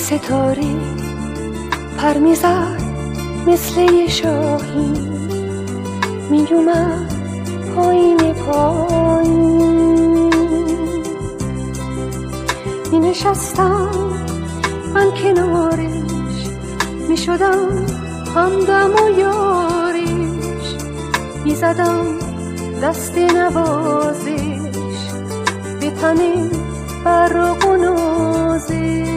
ستاره پر میزد مثل یه شاهین، می اومد پایین پایین. می نشستم من کنارش، می شدم همدم و یارش، می زدم دست نوازش به تن برق و نازش.